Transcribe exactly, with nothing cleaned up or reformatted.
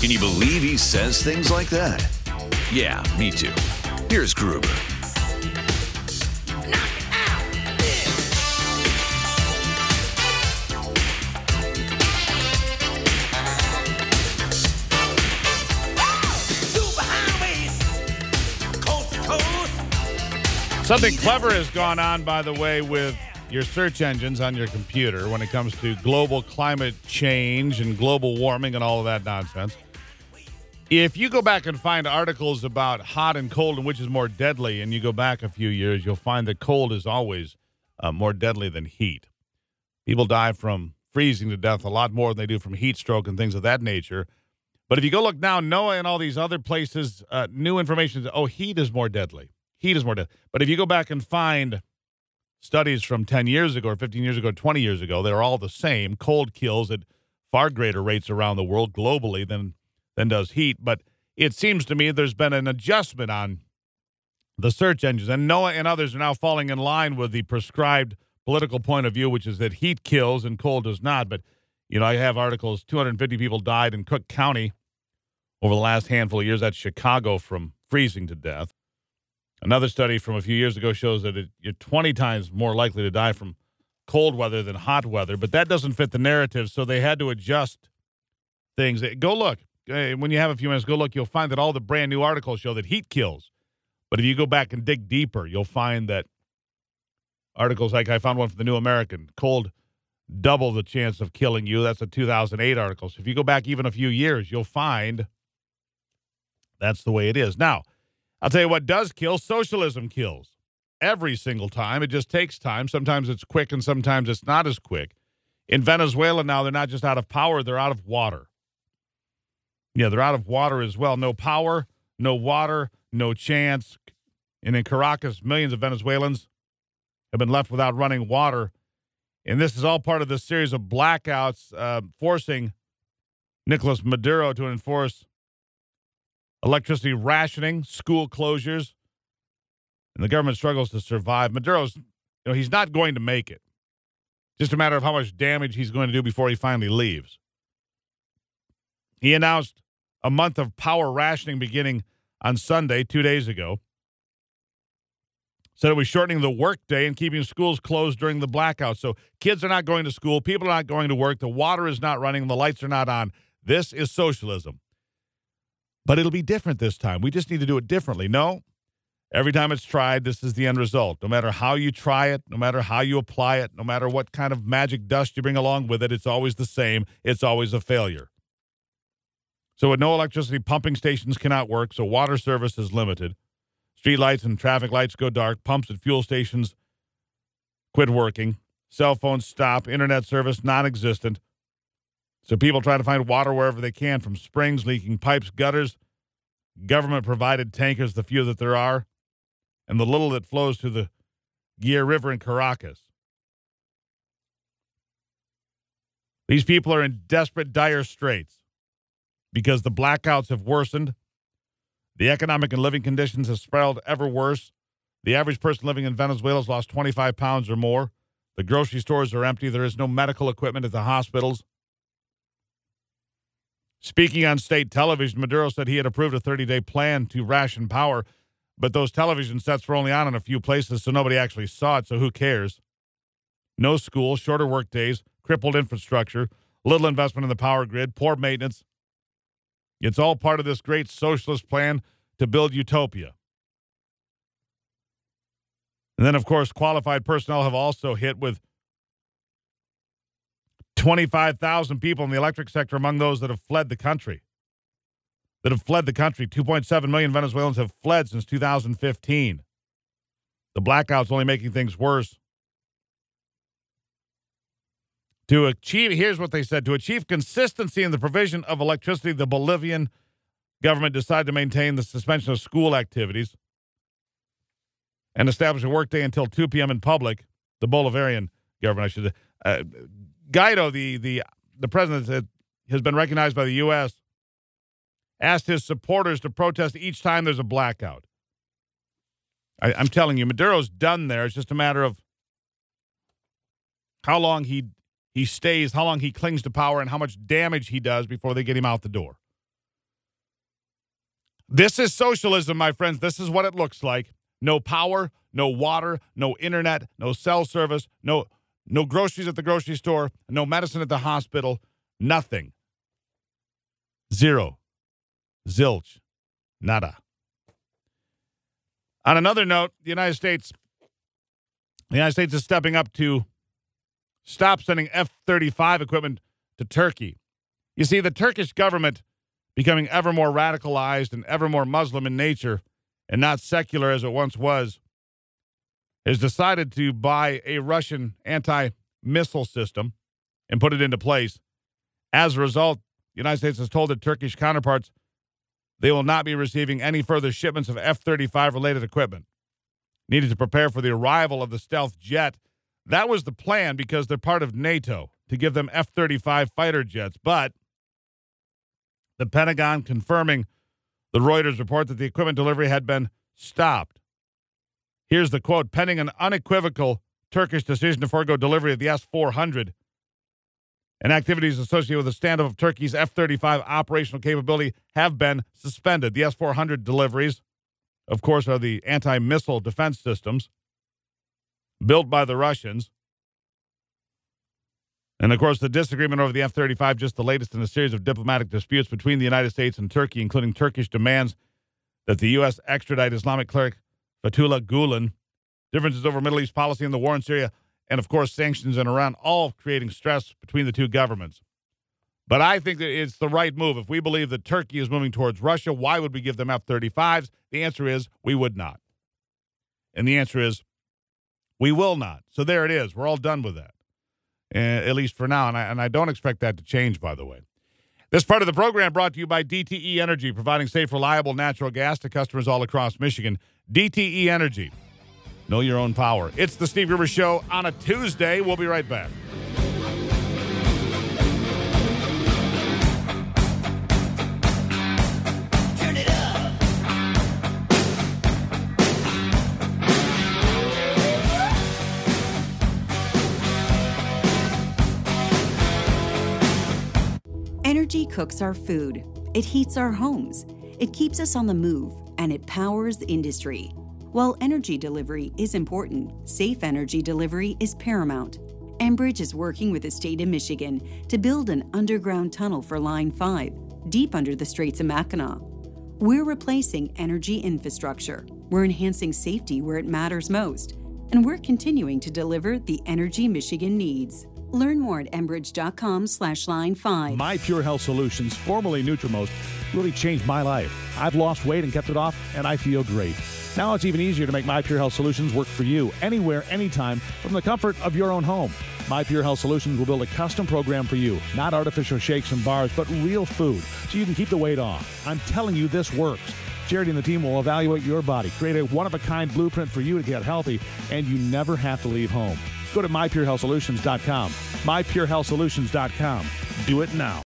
Can you believe he says things like that? Yeah, me too. Here's Gruber. Something clever has gone on, by the way, with your search engines on your computer when it comes to global climate change and global warming and all of that nonsense. If you go back and find articles about hot and cold and which is more deadly, and you go back a few years, you'll find that cold is always uh, more deadly than heat. People die from freezing to death a lot more than they do from heat stroke and things of that nature. But if you go look now, NOAA and all these other places, uh, new information, oh, heat is more deadly. Heat is more deadly. But if you go back and find studies from ten years ago or fifteen years ago, twenty years ago, they're all the same. Cold kills at far greater rates around the world globally than than does heat. But it seems to me there's been an adjustment on the search engines. And NOAA and others are now falling in line with the prescribed political point of view, which is that heat kills and cold does not. But, you know, I have articles, two hundred fifty people died in Cook County over the last handful of years. That's Chicago, from freezing to death. Another study from a few years ago shows that it, you're twenty times more likely to die from cold weather than hot weather, but that doesn't fit the narrative, so they had to adjust things. Go look. When you have a few minutes, go look. You'll find that all the brand new articles show that heat kills. But if you go back and dig deeper, you'll find that articles like I found one from the New American, cold double the chance of killing you. That's a two thousand eight article. So if you go back even a few years, you'll find that's the way it is. Now, I'll tell you what does kill. Socialism kills every single time. It just takes time. Sometimes it's quick and sometimes it's not as quick. In Venezuela now, they're not just out of power, they're out of water. Yeah, they're out of water as well. No power, no water, no chance. And in Caracas, millions of Venezuelans have been left without running water. And this is all part of this series of blackouts uh, forcing Nicolas Maduro to enforce electricity rationing, school closures, and the government struggles to survive. Maduro's, you know, he's not going to make it. Just a matter of how much damage he's going to do before he finally leaves. He announced a month of power rationing beginning on Sunday, two days ago. Said it was shortening the workday and keeping schools closed during the blackout. So kids are not going to school, people are not going to work, the water is not running, the lights are not on. This is socialism. But it'll be different this time. We just need to do it differently. No, every time it's tried, this is the end result. No matter how you try it, no matter how you apply it, no matter what kind of magic dust you bring along with it, it's always the same. It's always a failure. So with no electricity, pumping stations cannot work, so water service is limited. Street lights and traffic lights go dark. Pumps at fuel stations quit working. Cell phones stop. Internet service non-existent. So people try to find water wherever they can, from springs, leaking pipes, gutters, government-provided tankers, the few that there are, and the little that flows to the Guia River in Caracas. These people are in desperate, dire straits because the blackouts have worsened. The economic and living conditions have spiraled ever worse. The average person living in Venezuela has lost twenty-five pounds or more. The grocery stores are empty. There is no medical equipment at the hospitals. Speaking on state television, Maduro said he had approved a thirty-day plan to ration power, but those television sets were only on in a few places, so nobody actually saw it, so who cares? No school, shorter work days, crippled infrastructure, little investment in the power grid, poor maintenance. It's all part of this great socialist plan to build utopia. And then, of course, qualified personnel have also hit with twenty-five thousand people in the electric sector among those that have fled the country. That have fled the country. two point seven million Venezuelans have fled since two thousand fifteen. The blackout's only making things worse. To achieve, here's what they said, to achieve consistency in the provision of electricity, the Bolivian government decided to maintain the suspension of school activities and establish a workday until two p.m. in public. The Bolivarian government, I should uh, Guaido, the, the, the president, that has been recognized by the U S, asked his supporters to protest each time there's a blackout. I, I'm telling you, Maduro's done there. It's just a matter of how long he he stays, how long he clings to power, and how much damage he does before they get him out the door. This is socialism, my friends. This is what it looks like. No power, no water, no internet, no cell service, no no groceries at the grocery store, no medicine at the hospital, nothing. Zero. Zilch. Nada. On another note, the United States, the United States is stepping up to stop sending F thirty-five equipment to Turkey. You see, the Turkish government, becoming ever more radicalized and ever more Muslim in nature and not secular as it once was, has decided to buy a Russian anti-missile system and put it into place. As a result, the United States has told their Turkish counterparts they will not be receiving any further shipments of F thirty-five related equipment. Needed to prepare for the arrival of the stealth jet. That was the plan because they're part of NATO, to give them F thirty-five fighter jets. But the Pentagon confirming the Reuters report that the equipment delivery had been stopped. Here's the quote: pending an unequivocal Turkish decision to forego delivery of the S four hundred and activities associated with the stand-up of Turkey's F thirty-five operational capability have been suspended. The S four hundred deliveries, of course, are the anti-missile defense systems built by the Russians. And, of course, the disagreement over the F thirty-five, just the latest in a series of diplomatic disputes between the United States and Turkey, including Turkish demands that the U S extradite Islamic cleric Fethullah Gulen, differences over Middle East policy and the war in Syria, and, of course, sanctions in Iran, all creating stress between the two governments. But I think that it's the right move. If we believe that Turkey is moving towards Russia, why would we give them F thirty-fives? The answer is we would not. And the answer is we will not. So there it is. We're all done with that. Uh, at least for now, and I, and I don't expect that to change, by the way. This part of the program brought to you by D T E Energy, providing safe, reliable natural gas to customers all across Michigan. D T E Energy. Know your own power. It's the Steve Gruber Show on a Tuesday. We'll be right back. Energy cooks our food, it heats our homes, it keeps us on the move, and it powers the industry. While energy delivery is important, safe energy delivery is paramount. Enbridge is working with the state of Michigan to build an underground tunnel for Line five, deep under the Straits of Mackinac. We're replacing energy infrastructure, we're enhancing safety where it matters most, and we're continuing to deliver the energy Michigan needs. Learn more at enbridge.com slash line five. My Pure Health Solutions, formerly Nutrimost, really changed my life. I've lost weight and kept it off, and I feel great. Now it's even easier to make My Pure Health Solutions work for you, anywhere, anytime, from the comfort of your own home. My Pure Health Solutions will build a custom program for you, not artificial shakes and bars, but real food, so you can keep the weight off. I'm telling you, this works. Charity and the team will evaluate your body, create a one-of-a-kind blueprint for you to get healthy, and you never have to leave home. Go to my pure health solutions dot com. my pure health solutions dot com. Do it now.